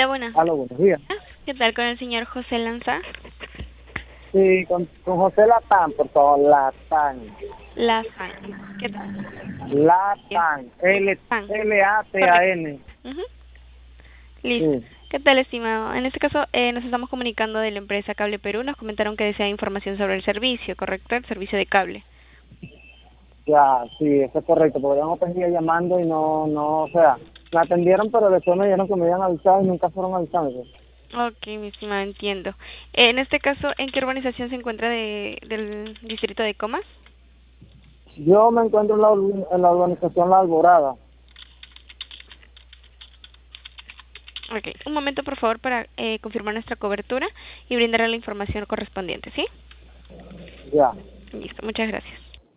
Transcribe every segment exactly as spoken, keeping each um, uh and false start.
Hola, buenas. Aló, buenos días. ¿Qué tal con el señor José Lanza? Sí, con, con José Latán, por favor, Latán. Lazan. ¿Qué tal? Latán, L, Pan. Correcto. L-A-T-A-N. Ujú. Listo. Sí, ¿Qué tal, estimado? En este caso, eh, nos estamos comunicando de la empresa Cable Perú. Nos comentaron que desea información sobre el servicio, ¿correcto? El servicio de cable. ya, sí, eso es correcto, porque yo no tenía llamando y no, no, o sea, me atendieron, pero después me dijeron que me iban a avisar y nunca fueron avisando. Ok, mi estimado, entiendo. Eh, en este caso, ¿en qué urbanización se encuentra de, del distrito de Comas? Yo me encuentro en la, ur- en la urbanización La Alborada. Ok, un momento, por favor, para eh, confirmar nuestra cobertura y brindarle la información correspondiente, ¿sí? Ya. Listo, muchas gracias.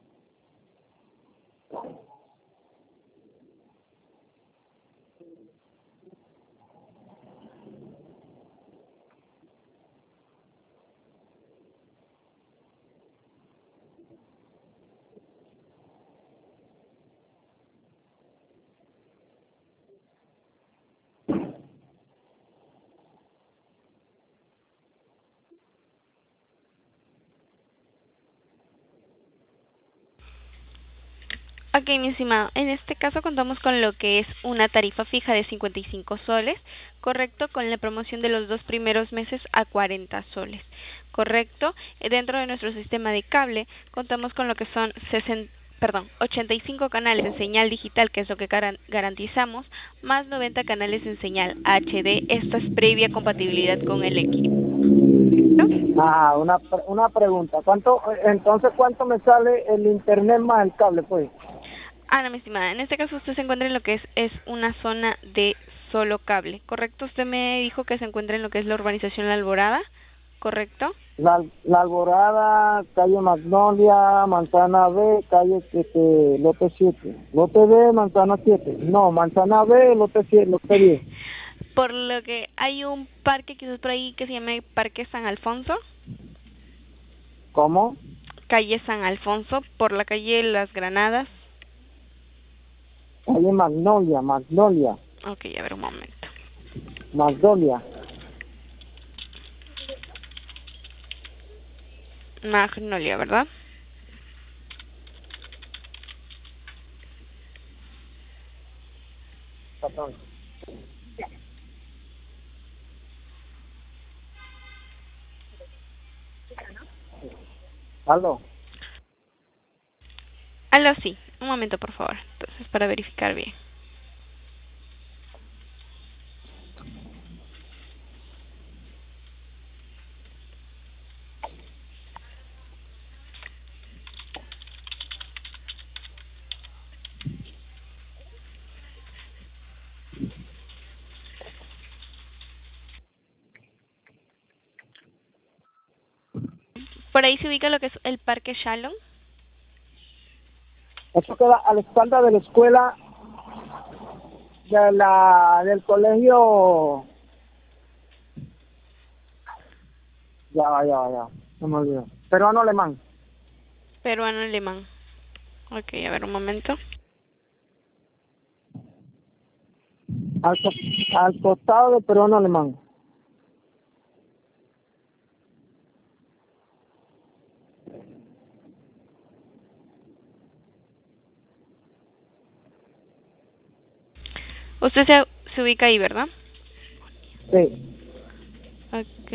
Ok, mi estimado, en este caso contamos con lo que es una tarifa fija de cincuenta y cinco soles, correcto, con la promoción de los dos primeros meses a cuarenta soles, correcto. Eh, Dentro de nuestro sistema de cable contamos con lo que son sesenta, perdón, ochenta y cinco canales en señal digital, que es lo que garan- garantizamos, más noventa canales en señal H D. Esta es previa compatibilidad con el equipo. Ah, una, pre- una pregunta. ¿Cuánto, entonces, cuánto me sale el internet más el cable, pues? Ah, no, mi estimada. En este caso usted se encuentra en lo que es, es una zona de solo cable, ¿correcto? Usted me dijo que se encuentra en lo que es la urbanización La Alborada, ¿correcto? La, la Alborada, calle Magnolia, Manzana B, calle este, lote siete. Lote B, Manzana siete. No, Manzana B, lote siete, lote diez. Por lo que hay un parque quizás por ahí que se llama Parque San Alfonso, ¿Cómo? calle San Alfonso, por la calle Las Granadas. Calle Magnolia, Magnolia, Ok, a ver un momento. Magnolia. Magnolia, ¿verdad? Perdón. Aló. Algo sí. Un momento, por favor. Entonces, para verificar bien. Por ahí se ubica lo que es el Parque Shalom. Eso queda a la espalda de la escuela de la, del colegio. Ya va, ya va, ya va. No me olvido. Peruano alemán. Peruano alemán. Ok, a ver un momento. Al, co- al costado del peruano alemán. Usted se, se ubica ahí, ¿verdad? Sí. Ok.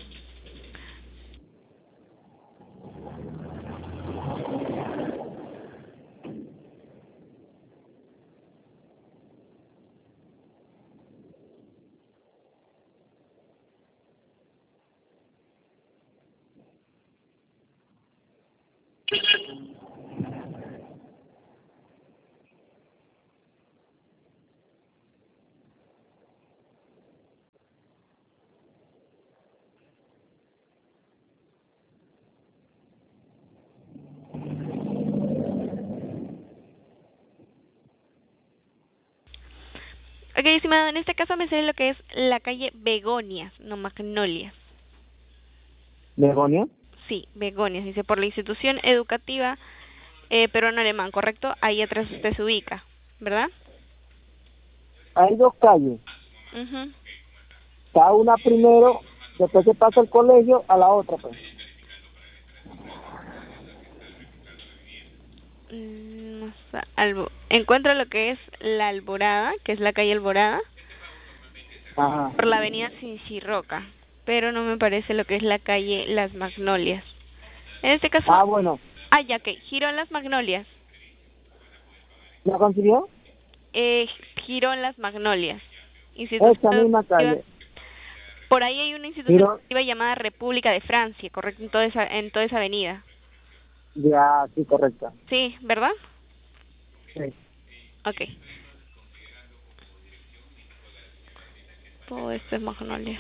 Ok, estimado, en este caso me sale lo que es la calle Begonias, no Magnolias. ¿Begonia? Sí, Begonias, dice por la institución educativa eh, peruano-alemán, ¿correcto? Ahí atrás usted se ubica, ¿verdad? Hay dos calles. Mhm. está una primero, después que pasa el colegio, a la otra, pues. Mm, o sea, albo encuentro lo que es la Alborada, que es la calle Alborada, Ajá. por la avenida Sincirroca, pero no me parece lo que es la calle Las Magnolias. En este caso, Ah, bueno. ah, ya que Girón Las Magnolias, ¿La consiguió? eh, Girón Las Magnolias, Esa institución misma educativa. calle. Por ahí hay una institución Pero, educativa llamada República de Francia, correcto, en toda esa, en toda esa avenida. ya, sí, correcta. Sí, ¿verdad? Sí. Okay. Todo esto es Magnolia.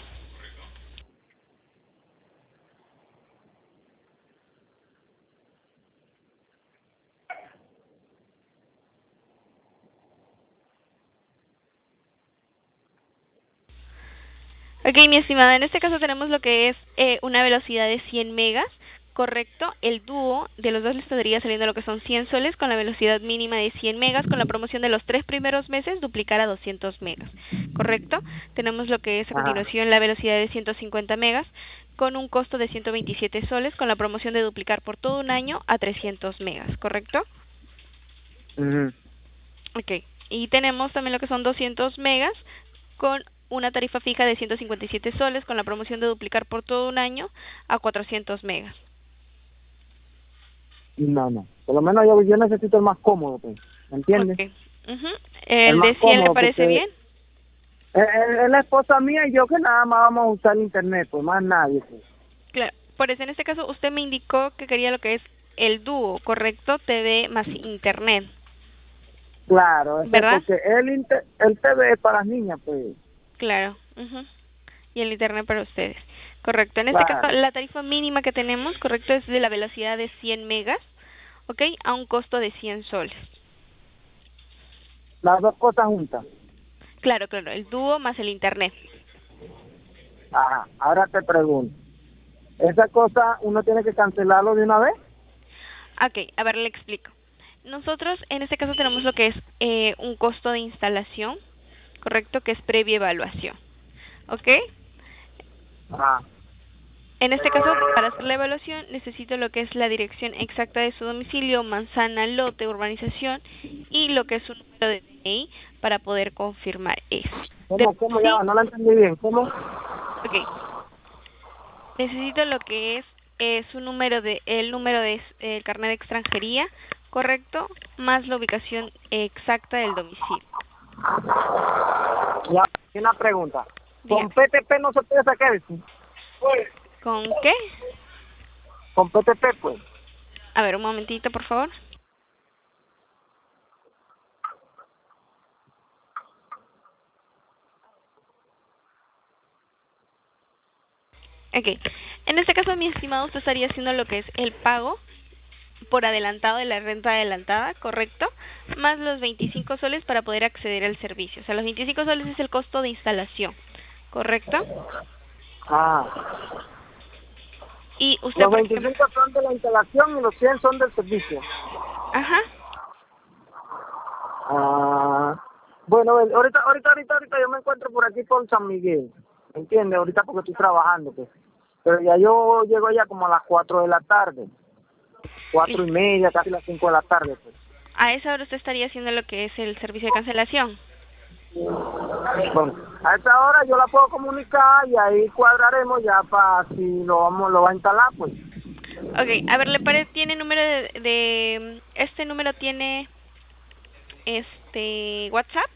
Ok, mi estimada, en este caso tenemos lo que es eh, una velocidad de cien megas, correcto. El dúo de los dos les estaría saliendo lo que son cien soles con la velocidad mínima de cien megas, con la promoción de los tres primeros meses duplicar a doscientos megas, correcto. Tenemos lo que es a Ajá. continuación la velocidad de ciento cincuenta megas con un costo de ciento veintisiete soles con la promoción de duplicar por todo un año a trescientos megas, correcto. Mhm. Ok, y tenemos también lo que son doscientos megas con una tarifa fija de ciento cincuenta y siete soles con la promoción de duplicar por todo un año a cuatrocientos megas. No, no. Por lo menos yo, yo necesito el más cómodo, pues. ¿Me entiendes? Ok. Uh-huh. El ¿El más de cien le cómodo parece porque bien? es, es la esposa mía y yo que nada más vamos a usar internet, pues más nadie, pues. Claro. Por eso en este caso usted me indicó que quería lo que es el dúo, ¿correcto? T V más internet, Claro, ese ¿verdad? porque el, inter, el T V es para las niñas, pues. Claro. Uh-huh. Y el internet para ustedes. Correcto. En este caso, Claro. la tarifa mínima que tenemos, correcto, es de la velocidad de cien megas, ¿ok? A un costo de cien soles. Las dos cosas juntas. Claro, claro, el dúo más el internet. Ajá. Ahora te pregunto. ¿Esa cosa uno tiene que cancelarlo de una vez? Ok, a ver, le explico. Nosotros en este caso tenemos lo que es eh, un costo de instalación, correcto, que es previa evaluación. ¿Ok? Ajá. En este caso, para hacer la evaluación, necesito lo que es la dirección exacta de su domicilio, manzana, lote, urbanización y lo que es su número de D N I para poder confirmar eso. De ¿Cómo, cómo sí, ya? No la entendí bien. ¿Cómo? ok. Necesito lo que es eh, su número de, el número de eh, el carnet de extranjería, correcto, más la ubicación exacta del domicilio. Ya, una pregunta. ¿Con Dígame, P T P no se puede sacar eso? Pues. ¿con qué? Con P T P, pues. A ver, un momentito, por favor. Ok, en este caso, mi estimado, usted estaría haciendo lo que es el pago por adelantado de la renta adelantada, ¿correcto? Más los veinticinco soles para poder acceder al servicio. O sea, los veinticinco soles es el costo de instalación, ¿correcto? Ah. Y usted, Los por ejemplo, veinticinco son de la instalación y los cien son del servicio. ajá, Ah. Bueno, el- ahorita, ahorita, ahorita, ahorita yo me encuentro por aquí por San Miguel. ¿Me entiendes? Ahorita porque estoy trabajando, pues. Pero ya yo llego ya como a las cuatro de la tarde. Cuatro y listo. media, casi las cinco de la tarde, pues. A esa hora usted estaría haciendo lo que es el servicio de cancelación. Bueno, a esta hora yo la puedo comunicar y ahí cuadraremos ya para si lo vamos, lo va a instalar, pues. Ok, a ver, ¿le parece, tiene número de, de, este número tiene, este, WhatsApp?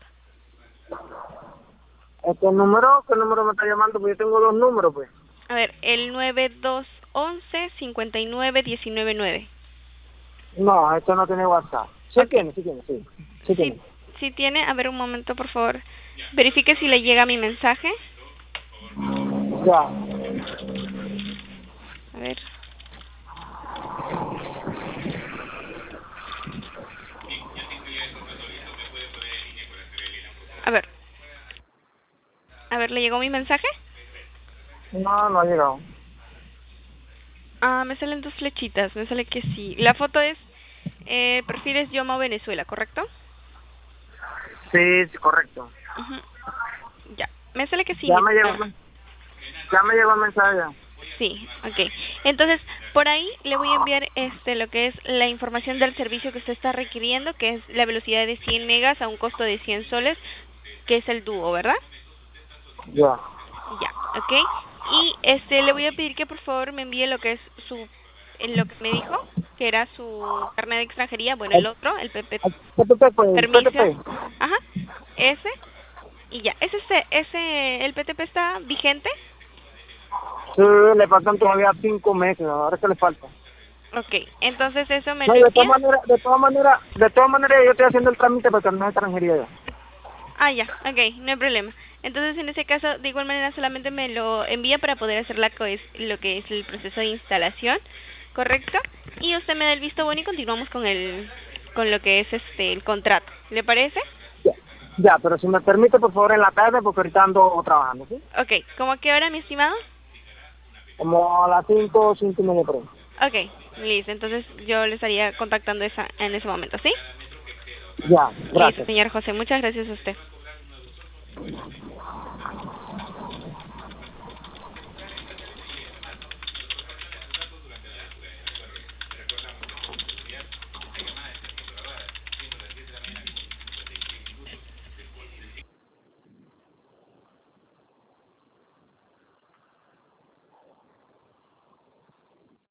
Este número, ¿qué número me está llamando? Pues yo tengo dos números, pues. A ver, el nueve dos once cincuenta y nueve diecinueve nueve. No, esto no tiene WhatsApp. Sí Ok, tiene, sí tiene, sí. Sí sí, tiene. sí tiene, a ver un momento, por favor. Verifique si le llega mi mensaje. Ya. A ver. A ver. A ver, ¿le llegó mi mensaje? No, no ha llegado. Ah, me salen dos flechitas, me sale que sí. La foto es, eh, perfil es Yoma Venezuela, ¿correcto? Sí, sí, correcto. Ujú. Ya, me sale que sí, Ya mi me llegó. estimado. Ya me llegó el mensaje ya. Sí, ok. Entonces, por ahí le voy a enviar este lo que es la información del servicio que usted está requiriendo, que es la velocidad de cien megas a un costo de cien soles, que es el dúo, ¿verdad? Ya. Ya, ok. Y este le voy a pedir que por favor me envíe lo que es su, en lo que me dijo, que era su carnet de extranjería, bueno, el Ay, otro, el P P, ay, P T P, pues, P T permiso, P. ajá, ese, y ya, ese, ese, ese, el P T P está vigente. Sí, le faltan todavía cinco meses, ahora que le falta. Ok, entonces eso me No, lo y de todas envía. maneras, de todas maneras, de todas maneras yo estoy haciendo el trámite para carnet de extranjería ya. Ah, ya, ok, no hay problema. Entonces, en ese caso, de igual manera, solamente me lo envía para poder hacer la co es, lo que es el proceso de instalación, ¿correcto? Y usted me da el visto bueno y continuamos con el, con lo que es este, el contrato. ¿Le parece? Ya, ya, pero si me permite, por favor, en la tarde, porque ahorita ando trabajando, ¿sí? Ok, ¿cómo a qué hora, mi estimado? Como a las cinco, cinco y media por ahí. Ok, listo, entonces yo le estaría contactando esa, en ese momento, ¿sí? Ya, Listo, gracias. señor José, muchas gracias a usted.